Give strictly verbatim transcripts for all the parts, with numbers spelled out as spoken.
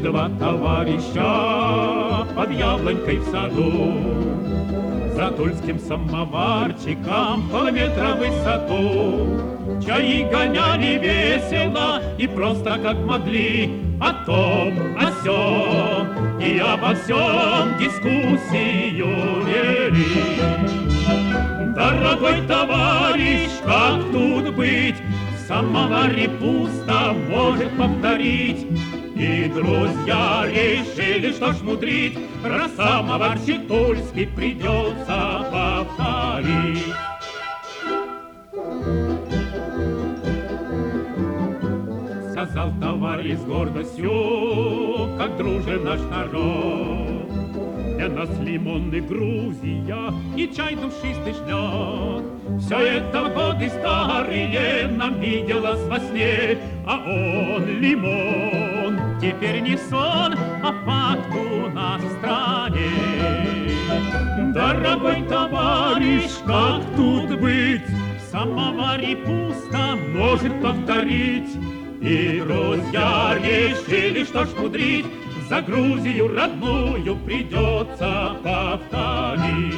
два товарища под яблонькой в саду, за тульским самоварчиком полметра в высоту. Чаи гоняли весело и просто как могли, о том, о сём и обо всем дискуссию вели. Дорогой товарищ, как тут быть? В самоваре пусто, может повторить. И друзья решили, что ж мудрить, про самоварчик тульский придется повторить. Сказал товарищ с гордостью, как дружен наш народ. Для нас лимонный Грузия и чай душистый шлет. Все это годы старые нам виделось во сне, а он лимон, теперь не сон, а факт у нас в стране. Дорогой товарищ, как тут быть? В самоваре пусто, может повторить. И друзья решили, что ж мудрить, за Грузию родную придется повторить.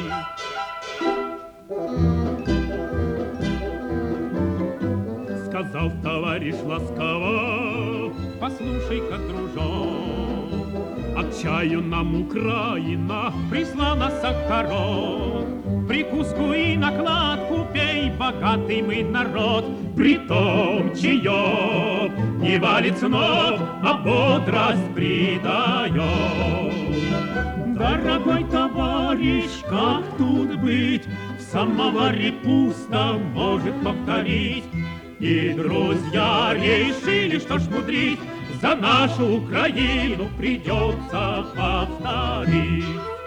Сказал товарищ ласково: послушай-ка, дружок, от чаю нам Украина прислала сахарок. Прикуску и накладку пей, богатый мы народ. Притом чаёк не валит с ног, а бодрость придает. Дорогой товарищ, как тут быть? В самоваре пусто, может повторить. И друзья решили, что ж мудрить, за нашу Украину придется повторить.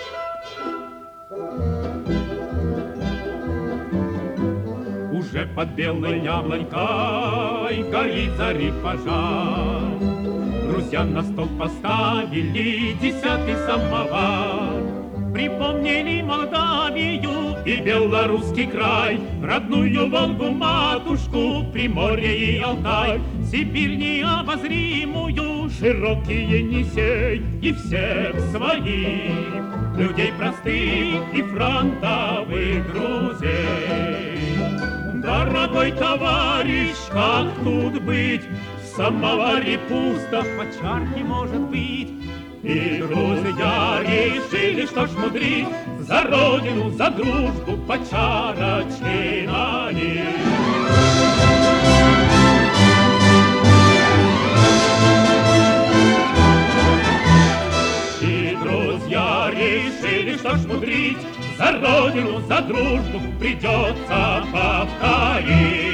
Уже под белой яблонькой горит зари пожар. Друзья на стол поставили десятый самовар. Припомнили Молдавию и белорусский край, родную Волгу, матушку, Приморье и Алтай, Сибирь необозримую, широкий Енисей и всех своих людей простых и фронтовых друзей. Дорогой товарищ, как тут быть? В самоваре пусто, по чарке может быть. И друзья решили, что ж мудрить, за родину, за дружбу по чарочке налить. И друзья решили, что ж мудрить, за родину, за дружбу придется повторить.